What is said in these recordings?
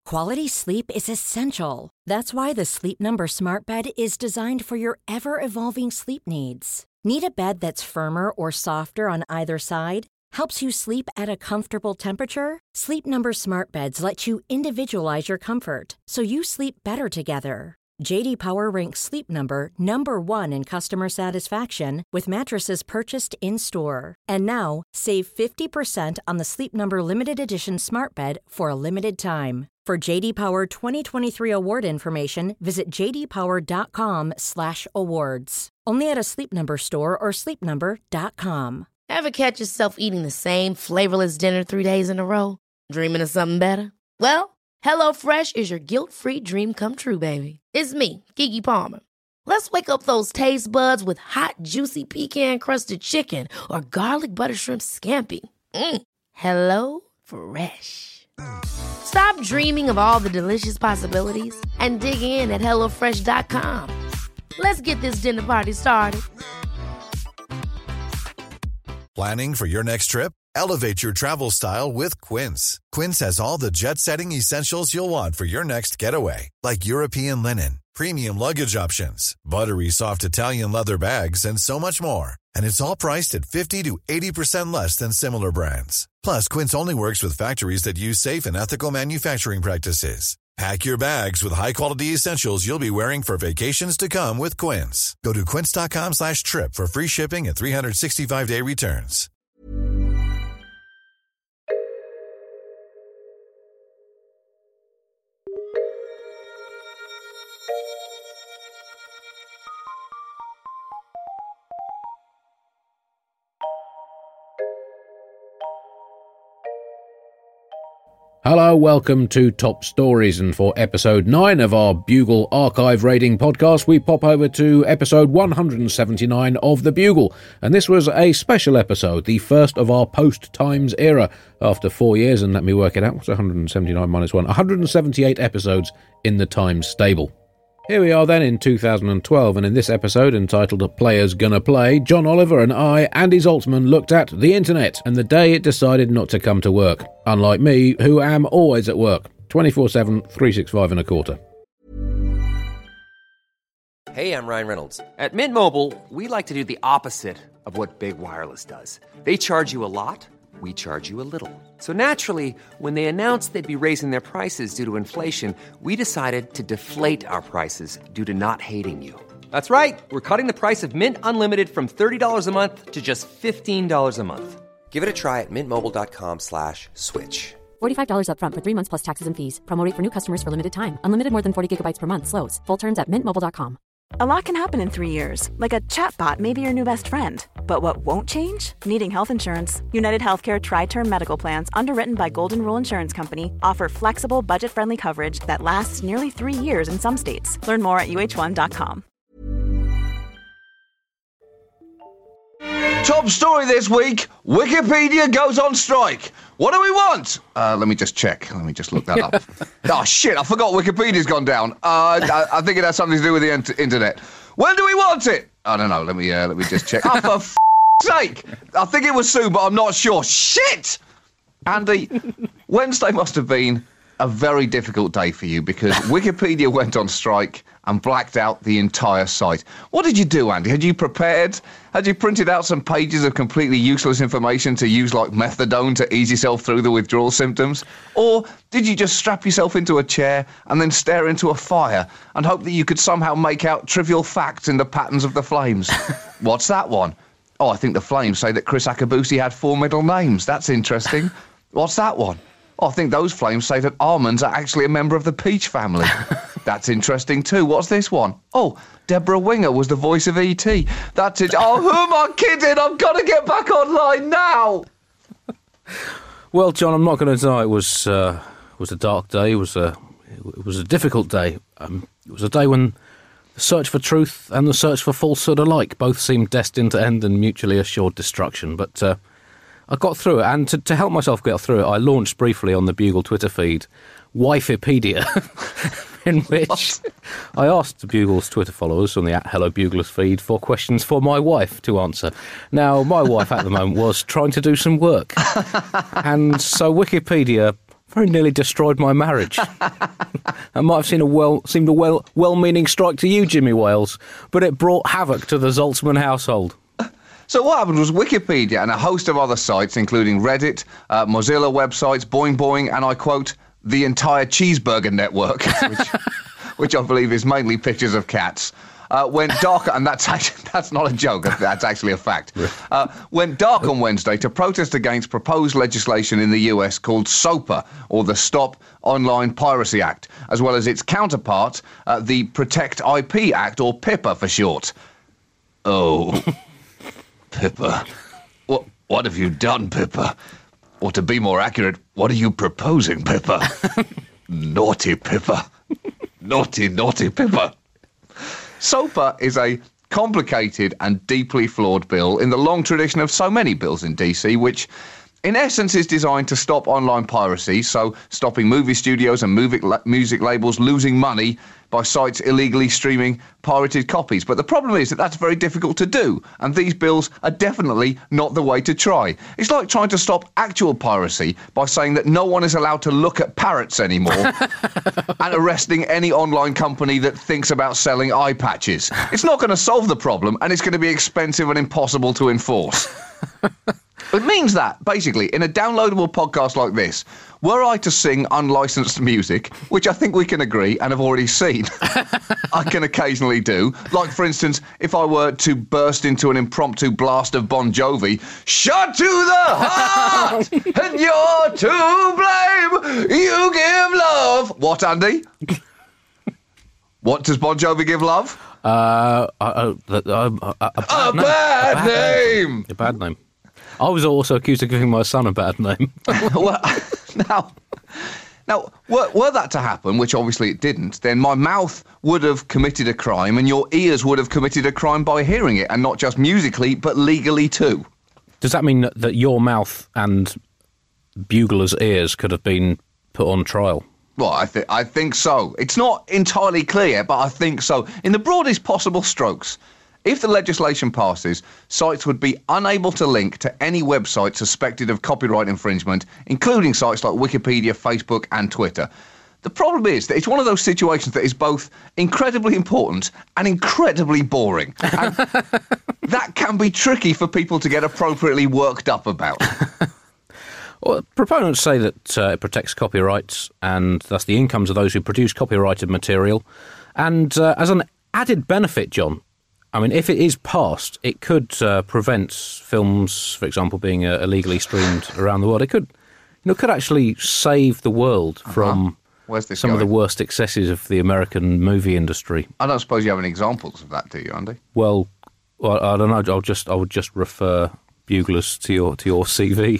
Quality sleep is essential. That's why the Sleep Number Smart Bed is designed for your ever-evolving sleep needs. Need a bed that's firmer or softer on either side? Helps you sleep at a comfortable temperature? Sleep Number Smart Beds let you individualize your comfort, so you sleep better together. J.D. Power ranks Sleep Number number 1 in customer satisfaction with mattresses purchased in-store. And now, save 50% on the Sleep Number Limited Edition Smart Bed for a limited time. For J.D. Power 2023 award information, visit jdpower.com/awards. Only at a Sleep Number store or sleepnumber.com. Ever catch yourself eating the same flavorless dinner 3 days in a row? Dreaming of something better? Well, HelloFresh is your guilt-free dream come true, baby. It's me, Keke Palmer. Let's wake up those taste buds with hot, juicy pecan-crusted chicken or garlic butter shrimp scampi. Hello Fresh. Stop dreaming of all the delicious possibilities and dig in at HelloFresh.com. Let's get this dinner party started. Planning for your next trip? Elevate your travel style with Quince. Quince has all the jet-setting essentials you'll want for your next getaway, like European linen, premium luggage options, buttery soft Italian leather bags, and so much more. And it's all priced at 50 to 80% less than similar brands. Plus, Quince only works with factories that use safe and ethical manufacturing practices. Pack your bags with high-quality essentials you'll be wearing for vacations to come with Quince. Go to quince.com/trip for free shipping and 365-day returns. Hello, welcome to Top Stories, and for episode 9 of our Bugle Archive Rating podcast, we pop over to episode 179 of The Bugle, and this was a special episode, the first of our post-Times era, after 4 years, and let me work it out, what's 179 minus 1? 178 episodes in the Times stable. Here we are then in 2012, and in this episode, entitled Players Gonna Play, John Oliver and I, Andy Zaltzman, looked at the internet and the day it decided not to come to work. Unlike me, who am always at work, 24/7, 365 and a quarter. Hey, I'm Ryan Reynolds. At Mint Mobile, we like to do the opposite of what Big Wireless does. They charge you a lot, we charge you a little. So naturally, when they announced they'd be raising their prices due to inflation, we decided to deflate our prices due to not hating you. That's right. We're cutting the price of Mint Unlimited from $30 a month to just $15 a month. Give it a try at mintmobile.com/switch. $45 up front for 3 months plus taxes and fees. Promo rate for new customers for limited time. Unlimited more than 40 gigabytes per month slows. Full terms at mintmobile.com. A lot can happen in 3 years, like a chatbot may be your new best friend. But what won't change? Needing health insurance. United Healthcare Tri-Term Medical Plans, underwritten by Golden Rule Insurance Company, offer flexible, budget-friendly coverage that lasts nearly 3 years in some states. Learn more at uh1.com. Top story this week, Wikipedia goes on strike. What do we want? Let me just check. Let me just look that up. Oh, shit, I forgot Wikipedia's gone down. I think it has something to do with the internet. When do we want it? I don't know. Let me just check. Oh, for f***'s sake. I think it was soon, but I'm not sure. Shit! Andy, Wednesday must have been a very difficult day for you because Wikipedia went on strike and blacked out the entire site. What did you do, Andy? Had you prepared? Had you printed out some pages of completely useless information to use like methadone to ease yourself through the withdrawal symptoms? Or did you just strap yourself into a chair and then stare into a fire and hope that you could somehow make out trivial facts in the patterns of the flames? What's that one? Oh, I think the flames say that Chris Akabusi had 4 middle names. That's interesting. What's that one? Oh, I think those flames say that almonds are actually a member of the peach family. That's interesting too. What's this one? Oh, Deborah Winger was the voice of E.T. That's it. Oh, who am I kidding? I've got to get back online now. Well, John, I'm not going to deny it was a dark day. It was a difficult day. It was a day when the search for truth and the search for falsehood alike both seemed destined to end in mutually assured destruction. But I got through it, and to help myself get through it, I launched briefly on the Bugle Twitter feed Wifipedia, in which I asked the Bugle's Twitter followers on the @HelloBuglers feed for questions for my wife to answer. Now, my wife at the moment was trying to do some work, and so Wikipedia very nearly destroyed my marriage. I might have seemed a well-meaning strike to you, Jimmy Wales, but it brought havoc to the Zaltzman household. So what happened was Wikipedia and a host of other sites, including Reddit, Mozilla websites, Boing Boing, and I quote, the entire cheeseburger network, which I believe is mainly pictures of cats, went dark, and that's not a joke, that's actually a fact, went dark on Wednesday to protest against proposed legislation in the US called SOPA, or the Stop Online Piracy Act, as well as its counterpart, the Protect IP Act, or PIPA for short. Oh... Pippa, what have you done, Pippa? Or to be more accurate, what are you proposing, Pippa? Naughty Pippa. Naughty, naughty Pippa. SOPA is a complicated and deeply flawed bill in the long tradition of so many bills in DC, which in essence is designed to stop online piracy, so stopping movie studios and music labels losing money by sites illegally streaming pirated copies. But the problem is that that's very difficult to do, and these bills are definitely not the way to try. It's like trying to stop actual piracy by saying that no one is allowed to look at parrots anymore and arresting any online company that thinks about selling eye patches. It's not going to solve the problem, and it's going to be expensive and impossible to enforce. It means that, basically, in a downloadable podcast like this, were I to sing unlicensed music, which I think we can agree and have already seen, I can occasionally do, like, for instance, if I were to burst into an impromptu blast of Bon Jovi, shot to the heart, and you're to blame, you give love. What, Andy? What does Bon Jovi give love? A bad name. A bad name. I was also accused of giving my son a bad name. Well, now, were that to happen, which obviously it didn't, then my mouth would have committed a crime and your ears would have committed a crime by hearing it, and not just musically, but legally too. Does that mean that your mouth and Bugler's ears could have been put on trial? Well, I think so. It's not entirely clear, but I think so. In the broadest possible strokes, if the legislation passes, sites would be unable to link to any website suspected of copyright infringement, including sites like Wikipedia, Facebook and Twitter. The problem is that it's one of those situations that is both incredibly important and incredibly boring. And that can be tricky for people to get appropriately worked up about. Well, proponents say that it protects copyrights and thus the incomes of those who produce copyrighted material. And as an added benefit, John, I mean, if it is passed, it could prevent films, for example, being illegally streamed around the world. It could actually save the world from some of the worst excesses of the American movie industry. I don't suppose you have any examples of that, do you, Andy? Well, I don't know. I would just refer Buglers to your CV.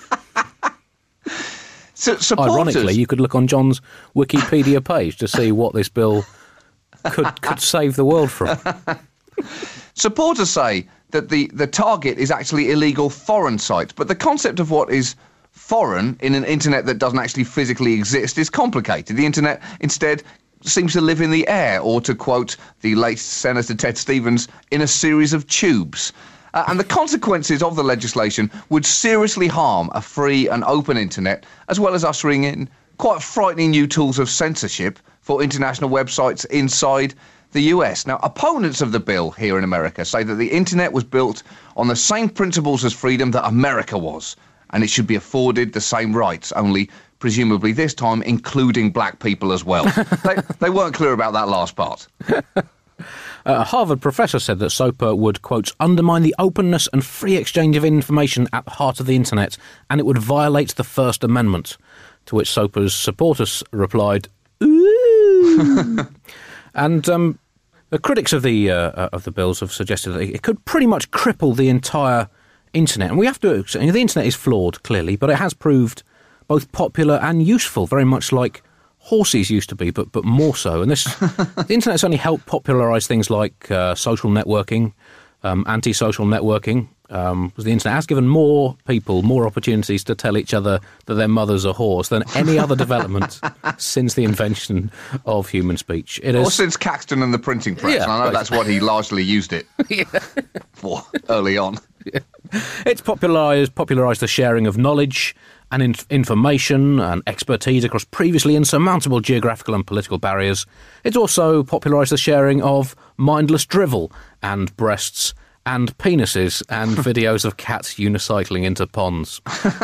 Ironically, you could look on John's Wikipedia page to see what this bill could save the world from. Supporters say that the target is actually illegal foreign sites, but the concept of what is foreign in an internet that doesn't actually physically exist is complicated. The internet instead seems to live in the air, or to quote the late Senator Ted Stevens, in a series of tubes. And the consequences of the legislation would seriously harm a free and open internet, as well as ushering in quite frightening new tools of censorship for international websites inside the US. Now, opponents of the bill here in America say that the internet was built on the same principles as freedom that America was, and it should be afforded the same rights, only presumably this time including black people as well. They weren't clear about that last part. A Harvard professor said that SOPA would, quote, undermine the openness and free exchange of information at the heart of the internet, and it would violate the First Amendment, to which SOPA's supporters replied, ooh. And the critics of the bills have suggested that it could pretty much cripple the entire internet. And we have to, the internet is flawed, clearly, but it has proved both popular and useful, very much like horses used to be, but more so. And the internet's only helped popularise things like social networking, anti-social networking. The internet has given more people more opportunities to tell each other that their mother's a horse than any other development since the invention of human speech. Or since Caxton and the printing press. Yeah, I know that's what he largely used it for early on. Yeah. It's popularised the sharing of knowledge and information and expertise across previously insurmountable geographical and political barriers. It's also popularised the sharing of mindless drivel and breasts and penises and videos of cats unicycling into ponds.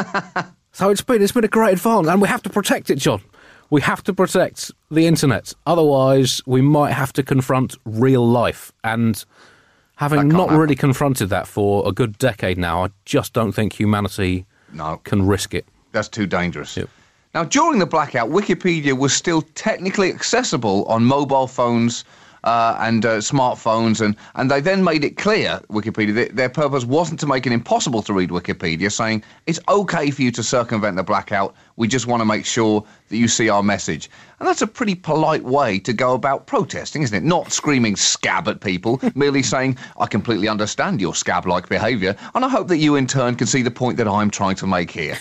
So it's been a great advance, and we have to protect it, John. We have to protect the internet. Otherwise, we might have to confront real life. And having not really confronted that for a good decade now, I just don't think humanity can risk it. That's too dangerous. Yep. Now, during the blackout, Wikipedia was still technically accessible on mobile phones and smartphones, and they then made it clear, Wikipedia, that their purpose wasn't to make it impossible to read Wikipedia, saying it's okay for you to circumvent the blackout, we just want to make sure that you see our message. And that's a pretty polite way to go about protesting, isn't it? Not screaming scab at people, merely saying, I completely understand your scab-like behaviour, and I hope that you in turn can see the point that I'm trying to make here.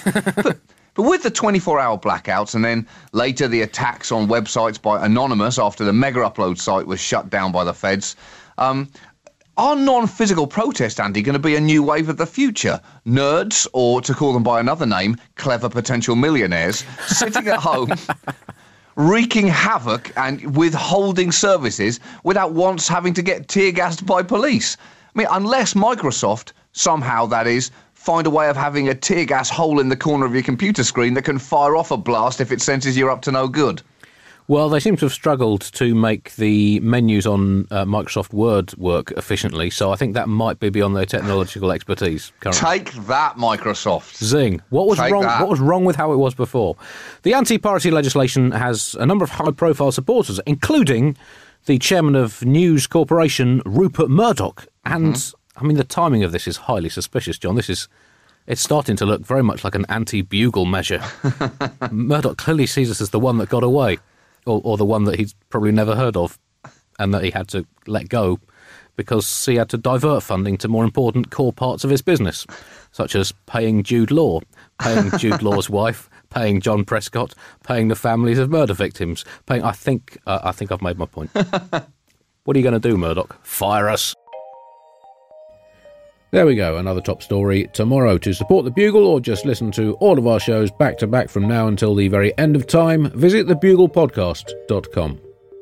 But with the 24-hour blackouts and then later the attacks on websites by Anonymous after the Mega Upload site was shut down by the feds, are non-physical protest, Andy, going to be a new wave of the future? Nerds, or to call them by another name, clever potential millionaires, sitting at home, wreaking havoc and withholding services without once having to get tear-gassed by police? I mean, unless Microsoft, somehow that is, find a way of having a tear gas hole in the corner of your computer screen that can fire off a blast if it senses you're up to no good. Well, they seem to have struggled to make the menus on Microsoft Word work efficiently, so I think that might be beyond their technological expertise currently. Take that, Microsoft. Zing. What was wrong? What was wrong with how it was before? The anti-piracy legislation has a number of high-profile supporters, including the chairman of News Corporation, Rupert Murdoch, and I mean, the timing of this is highly suspicious, John. It's starting to look very much like an anti-Bugle measure. Murdoch clearly sees us as the one that got away, or the one that he's probably never heard of, and that he had to let go because he had to divert funding to more important core parts of his business, such as paying Jude Law, paying Jude Law's wife, paying John Prescott, paying the families of murder victims, paying... I think I've made my point. What are you going to do, Murdoch? Fire us? There we go, another top story tomorrow. To support the Bugle or just listen to all of our shows back to back from now until the very end of time, visit thebuglepodcast.com.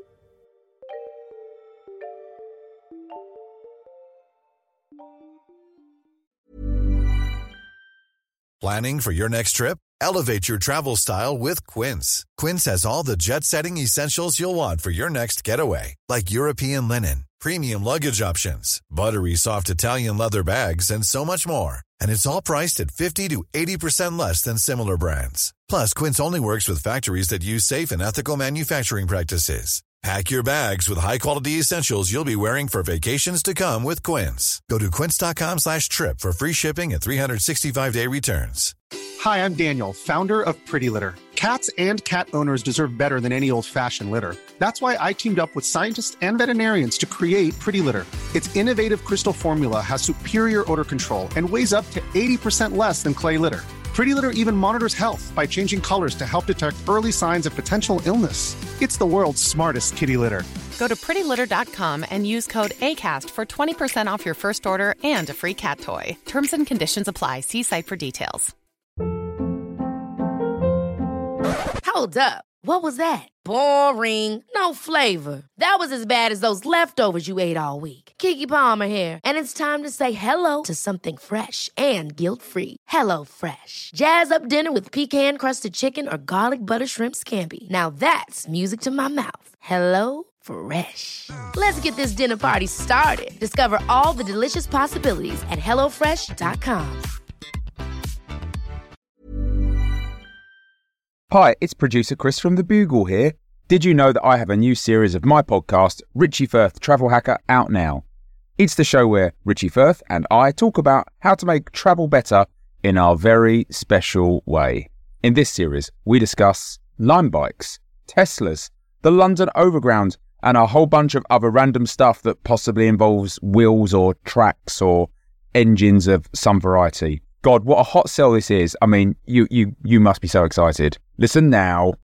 Planning for your next trip? Elevate your travel style with Quince. Quince has all the jet-setting essentials you'll want for your next getaway, like European linen, premium luggage options, buttery soft Italian leather bags, and so much more. And it's all priced at 50 to 80% less than similar brands. Plus, Quince only works with factories that use safe and ethical manufacturing practices. Pack your bags with high-quality essentials you'll be wearing for vacations to come with Quince. Go to quince.com/trip for free shipping and 365-day returns. Hi, I'm Daniel, founder of Pretty Litter. Cats and cat owners deserve better than any old-fashioned litter. That's why I teamed up with scientists and veterinarians to create Pretty Litter. Its innovative crystal formula has superior odor control and weighs up to 80% less than clay litter. Pretty Litter even monitors health by changing colors to help detect early signs of potential illness. It's the world's smartest kitty litter. Go to prettylitter.com and use code ACAST for 20% off your first order and a free cat toy. Terms and conditions apply. See site for details. Hold up. What was that? Boring. No flavor. That was as bad as those leftovers you ate all week. Keke Palmer here, and it's time to say hello to something fresh and guilt-free. Hello Fresh. Jazz up dinner with pecan-crusted chicken or garlic butter shrimp scampi. Now that's music to my mouth. Hello Fresh. Let's get this dinner party started. Discover all the delicious possibilities at HelloFresh.com. Hi, it's producer Chris from The Bugle here. Did you know that I have a new series of my podcast, Richie Firth Travel Hacker, out now? It's the show where Richie Firth and I talk about how to make travel better in our very special way. In this series, we discuss Lime bikes, Teslas, the London Overground, and a whole bunch of other random stuff that possibly involves wheels or tracks or engines of some variety. God, what a hot sell this is. I mean, you must be so excited. Listen now.